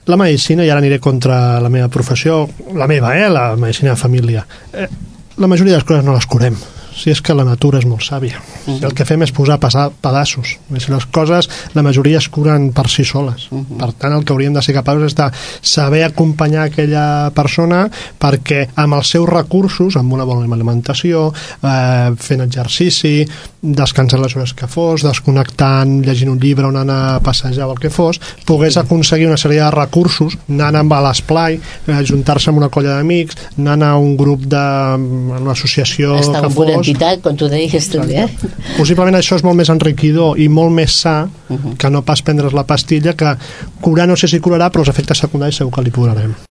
La medicina, i ara aniré contra la meva professió, la meva, la medicina de família. La majoria de les coses no les curem. Si és que la natura és molt sàvia. Si el que fem és posar pedaços. Si les coses, la majoria es curen per si soles. Per tant, el que hauríem de ser capaços és de saber acompanyar aquella persona perquè amb els seus recursos, amb una bona alimentació, fent exercici, descansant les hores que fos, desconnectant, llegint un llibre o anant a passejar o el que fos, pogués aconseguir una sèrie de recursos, anant amb l'esplai, ajuntar-se amb una colla d'amics, anant a un grup d'una associació que fos, entitat, com tu deies també. Possiblement això és molt més enriquidor i molt més sa que no pas prendre's la pastilla, que curar no sé si curarà, però els efectes secundaris segur que li curarem.